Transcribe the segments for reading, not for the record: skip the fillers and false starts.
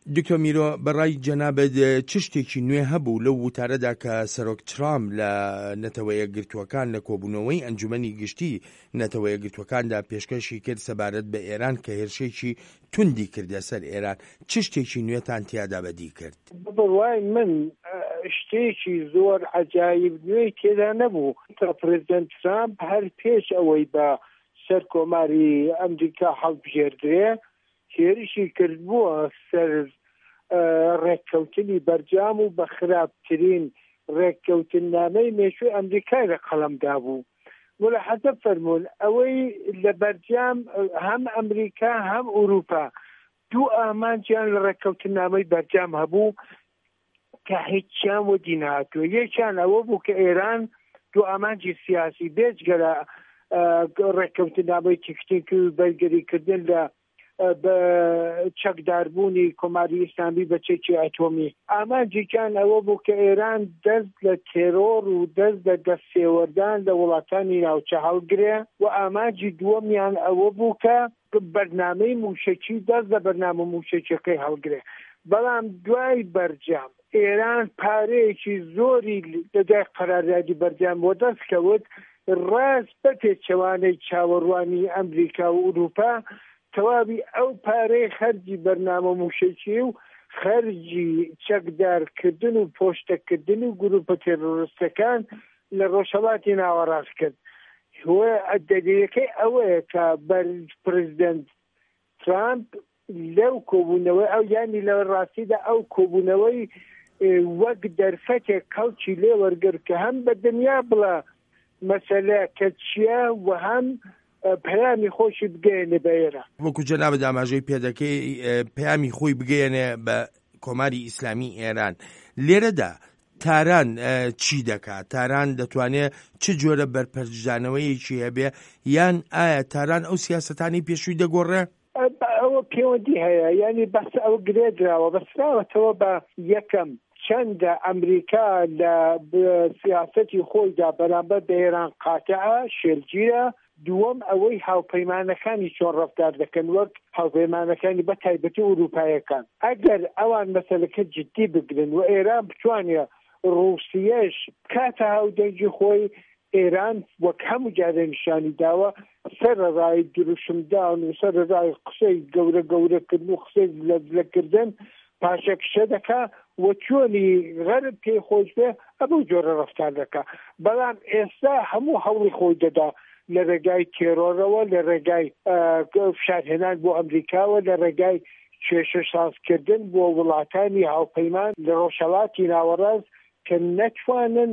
دکتۆر میرۆ بەڕای جەنابەت چ شتێکی نوێ هەبوو لەو وتارەدا کە سەرۆک ترامپ لە نەتەوە یەکگرتووەکان لە کۆبوونەوەی ئەنجومەنی گشتی نەتەوە یەکگرتووەکاندا پێشکەشی کرد سەبارەت بە ئێران کە هێرشێکی توندی کردە سەر ئێران، چ شتێکی نوێتان تیادا بەدی کرد؟ بڕوای من شتێکی زۆر عەجایب نوێی تێدا نەبوو. پرێزیدەنت ترامپ هەر پێش ئەوەی بە سەر کۆماری ئەمریکا هەڵبژێردرێ هێرشی کردبووە سەر ڕێککەوتنی بەرجام و بە خراپترین ڕێککەوتن نامەی مێشووی ئەمریکای لە قەڵەمدا بوو. ملاحەزە فەرموون ئەوەی لە بەرجام هەم ئەمریکا هەم ئوروپا دوو ئامانجیان لە ڕێککەوتن نامەی بەرجام هەبوو کە هیچیان وەدی نهاتووە. یەکیان ئەوە بوو کە ئێران دوو ئامانجی سیاسی بێجگەرە ڕێککەوتن نامەی تیکتیک و بەرگەریکردن لە بە چەکداربوونی کۆماری ئیسلامی بە چێکی ئەتۆمی. ئامانجیکان ئەوە بوو کە ئێران دەست لە تێرۆر و دەست لە دەستێوەردان لە وڵاتانی ناوچە هەڵگرێ و ئامانجی دووەمیان ئەوە بوو کە بەرنامەی موشەکی دەست لە بەرنامە موشەکیەکەی هەڵگرێ. بەڵام دوای بەرجام ئێران پارەیەکی زۆری لەدای قەراردادی بەرجام بۆ دەستکەوت ڕاست بە پێچەوانەی چاوەڕوانی ئەمریکا و ئوروپا تەواوی ئەو پارەی خەرجی بەرنامە موشەکی و خەرجی چەکدارکردن و پۆشتەکردن و گروپە تێرۆریستەکان لە ڕۆژهەڵاتی ناوەڕاست کرد. دەلیلەکەی ئەوەیە کە پرێزیدەنت ترامپ لەو کۆبوونەوەی ئەو یانی لە ڕاستیدا ئەو کۆبوونەوەی وەک دەرفەتێک کەڵکی لێ وەرگرت کە هەم بە دنیا بڵە مەسەلە کە چییە و هەم پەیامی خۆشی بگەێنێ بە ئێرە. وەکو جەنابەت ئاماژەی پێدەکەی پەیامی خۆی بگەێنێ بە کۆماری ئیسلامی ئێران. لێرەدا تاران چی دەکات؟ تاران دەتوانێت چ جۆرە بەرپەرجدانەوەیەکی هەبێ یان ئایا تاران ئەو سیاسەتانی پێشووی دەگۆڕێ؟ ئەوە پەیوەندی هەیە، ینی بەس ئەو گرێدراوە بەسراوەتەوە بە یەکەم چەندە ئەمریکا لە سیاسەتی خۆیدا بەرامبەر بە ئێران قاتعە شێرگیرە. دووەم ئەوەی هاوپەیمانەکانی چۆن ڕەفتار دەکەن وەک هاوپەیمانەکانی بە تایبەتی ئوروپایەکان. ئەگەر ئەوان مەسەلەکە جددی بگرن و ئێران بتوانێ ڕوسیەش کاتە هاودەنگی خۆی، ئێران وەک هەموو جارە نیشانی داوە سەرەڕای دروشمدان و سەرەڕای قسەی گەورەکردن و قسەی لەکردن پاشەکشە دەکا و چۆنی غەرب پێی خۆش بێ ئەبوو جۆرە ڕەفتار دەکا. بەڵام ئێستا هەموو هەوڵی خۆی دەدا لە ڕێگای تێرۆرەوە، لە ڕێگای فشارهێنان بۆ ئەمریکاوە، لە ڕێگای کێشە سازکردن بۆ وڵاتانی هاوپەیمان لە ڕۆژهەڵاتی ناوەڕاست کە نەتوانن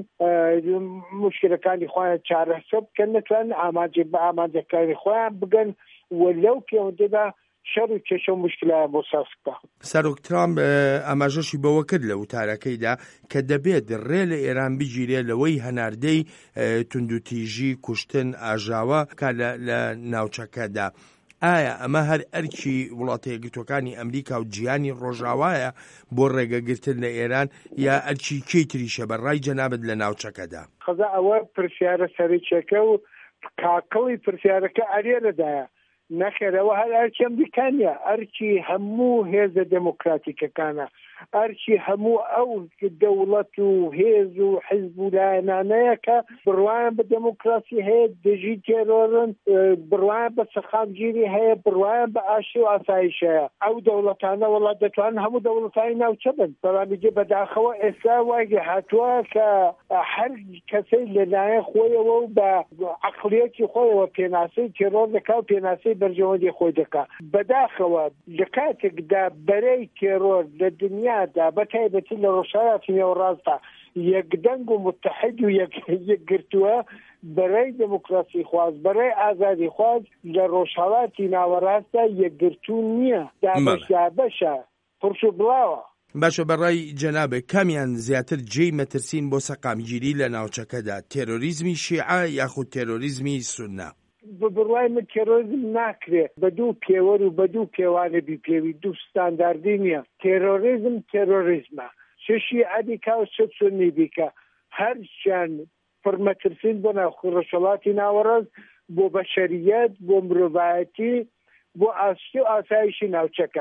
موشکلەکانی خۆیان چارەسەر بکەن، نەتوانن بە ئامادەکاری خۆیان بگەن و لەو پەیوەندیدا شەڕ و کێشە و موشکلایان بۆ ساز بکە. سەرۆک ترامپ ئاماژەشی بەوە کرد لە وتارەکەیدا کە دەبێت ڕێ لە ئێران بگیرێ لەوەی هەناردەی توندوتیژی کوشتن ئاژاوە کا لە ناوچەکەدا. ئایا ئەمە هەر ئەرکی وڵاتە یەکگرتووەکانی ئەمریکا و جیهانی ڕۆژاوایە بۆ ڕێگەگرتن لە ئێران یا ئەرکی کەی تریشە بەڕای جەنابەت لە ناوچەکەدا؟ خەزا ئەوە پرسیارە سەرچێکە و کاکەڵی پرسیارەکە ئەرێرەدایە. نەخێرەوە هەر ئەرکی ئەمریکانیە، ئەرکی هەموو هێزە دموکراتیکەکانە، ئەرکی هەموو ئەو دەوڵەت و هێز و حیزب و لایەنانەیە کە بڕوایان بە دموکراسی هەیە، دژی تێرۆرن، بڕوایان بە سەخامگیری هەیە، بڕوایان بە ئاشتی و ئاسایش هەیە. ئەو دەوڵەتانە وڵات دەتوانن هەموو دەوڵەتانی ناوچە بن. بەڵامیگە بەداخەوە ئێستا وایگە هاتووە کە هەر کەسەی لەلایەن خۆیەوە و بە عەقڵیەتی خۆیەوە پێناسەی تێرۆر دەکا و پێناسەی بەرژەوەندی خۆی دەکا. بەداخەوە لە کاتێکدا بەرەی تێرۆر لە دنیادا بەتایبەتی لە ڕۆژهەڵاتی نێوەڕاستدا یەکدەنگ و متحد و یەکگرتووە بەرەی دموکراسی خواست، بەرەی ئازادی خواست لە ڕۆژهەڵاتی ناوەڕاستدا یەکگرتوو نییە، دابەشە پڕش و بڵاوە. باشە بەڕای جەنابێ کامیان زیاتر جێی مەترسین بۆ سەقامگیری لە ناوچەکەدا، تێرۆریزمی شیعە یاخود تێرۆریزمی سونە؟ بڕوای من تێرۆریزم ناکرێت بە دوو پێوەر و بە دوو پێوانە بیپێوی، دوو ستانداردی نییە. تێرۆریزم تێرۆریزمە، چشی ئەدیکا و چ سونی بیکە، هەرچیان پڕمەترسین بۆ ڕۆژهەڵاتی ناوەڕاست، بۆ بەشەریەت، بۆ مرۆڤایەتی، بۆ ئاستی و ئاسایشی ناوچەکە.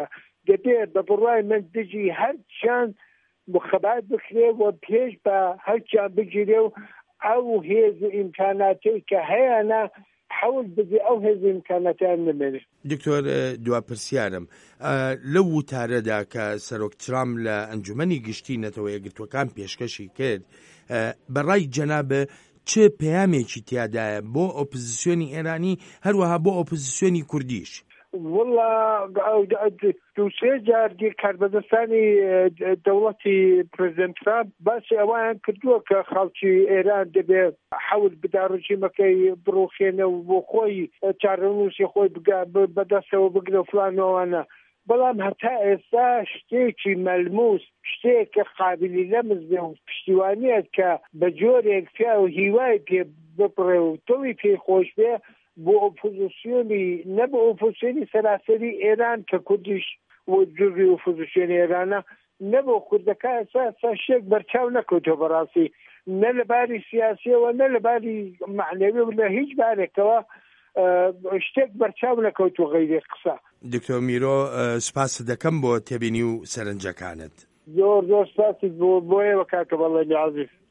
دەبێت بە بڕای من دژی هەرچیان مخەبات بکرێ و پێش بە هەرچیان بگیرێ و ئەو هێز ئیمکاناتی کە هەیەە حەول بدی ئەو هێز ئیمکاناتیان نمێنێ. دکتۆر دواپرسیارم لەو وتارەدا کە سەرۆک ترامپ لە ئەنجومەنی گشتی نەتەوە یەکگرتوەکان پێشکەشی کرد بەڕای جەنابە چه پەیامێکی تیادایە بۆ ئۆپۆزیسیۆنی ئێرانی هەروەها بۆ ئۆپۆزیسیۆنی کوردیش؟ والله دوسێ جارگی کاربەدەستانی دەوڵەتی پرزیدنت ترامپ باسی ئەویان کردووە کە خەڵکی ئێران دەبێت حەول بدا ڕژیمەکەی بڕوخێنە و بۆ خۆی چارەنووسی خۆی بەدەستەوە بگرە و فلانەوانە، بەڵام هەتا ئێستا شتێکی مەلموس شتێککە قابلی لەمز بێ و پشتیوانیت کە بە جۆرێک پیا و هیوای پێ بپڕێ و تۆی پێی خۆش بێ بۆ ئۆپۆزیسیۆنی نە بۆ ئۆپۆزیسیۆنی سەراسەری ئێران کە کوردیش و جزئی ئۆپۆزیسیۆنی ئێرانە نە بۆ کوردەکە ئەساسا شتێک بەرچاو نەکەوتەوە بەڕاستی نە لەباری سیاسیەوە نە لەباری معنەوی و لە هیچ بارێکەوە شتێک بەرچاو نەکەوتوە غەیرێ قسە. دکتۆر میرۆ سپاس دەکەم بۆ تێبینی و سەرنجەکانت. زۆر زۆر سپاسی بۆ ئێوە کاکە بەڵێنی عەزیز.